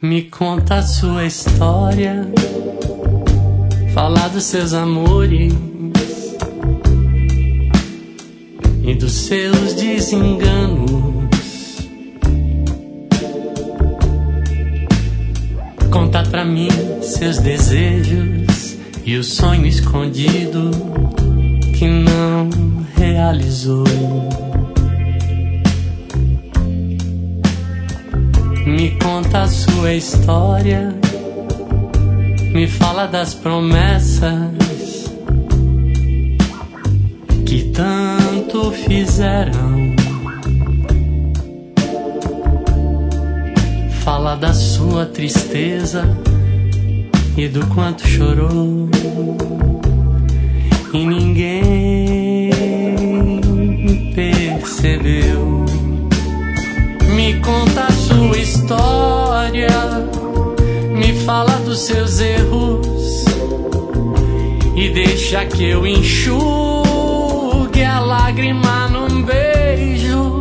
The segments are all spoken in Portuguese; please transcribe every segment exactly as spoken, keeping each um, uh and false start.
Me conta a sua história, fala dos seus amores e dos seus desenganos. Conta pra mim seus desejos e o sonho escondido que não realizou. Me conta a sua história, me fala das promessas que tanto fizeram. Fala da sua tristeza e do quanto chorou e ninguém percebeu. Me conta a sua história, me fala dos seus erros e deixa que eu enxugue a lágrima num beijo.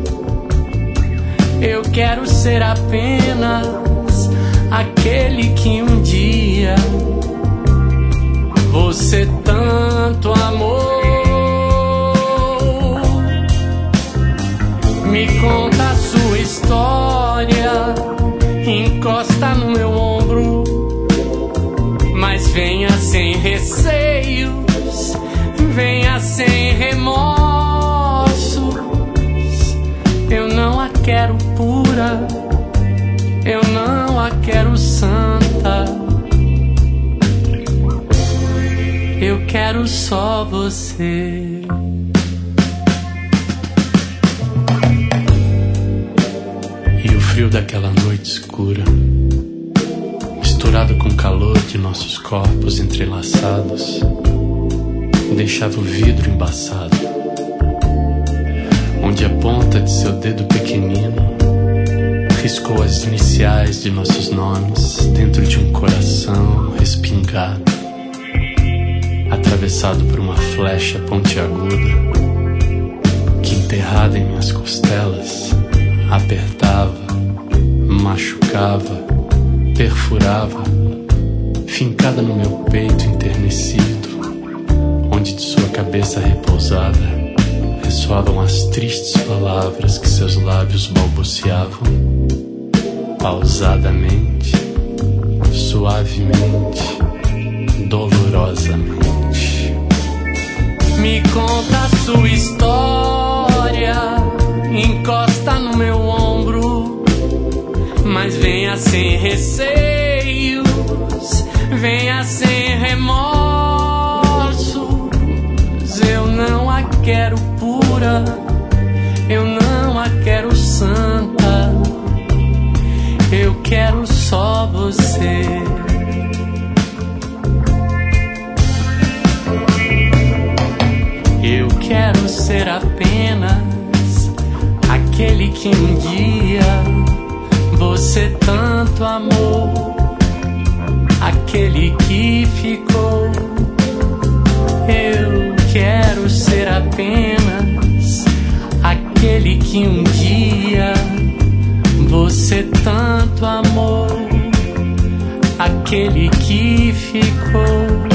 Eu quero ser apenas aquele que um dia você tanto amou. Me conta a sua história, encosta no meu ombro, mas venha sem receios, venha sem remorsos. Eu não a quero pura, eu não a quero santa, eu quero só você. E o frio daquela noite escura, misturado com o calor de nossos corpos entrelaçados, deixava o vidro embaçado, onde a ponta de seu dedo pequenino riscou as iniciais de nossos nomes dentro de um coração respingado, atravessado por uma flecha pontiaguda que, enterrada em minhas costelas, apertava, machucava, perfurava, fincada no meu peito enternecido, onde de sua cabeça repousada ressoavam as tristes palavras que seus lábios balbuciavam, pausadamente, suavemente, dolorosamente. Me conta a sua história, encosta no meu ombro, mas venha sem receios, venha sem remorsos. Eu não a quero pura, eu não a quero santa, eu quero só você. Eu quero ser apenas aquele que um dia você tanto amou, aquele que ficou. Eu quero ser apenas aquele que um dia você tanto amou, aquele que ficou.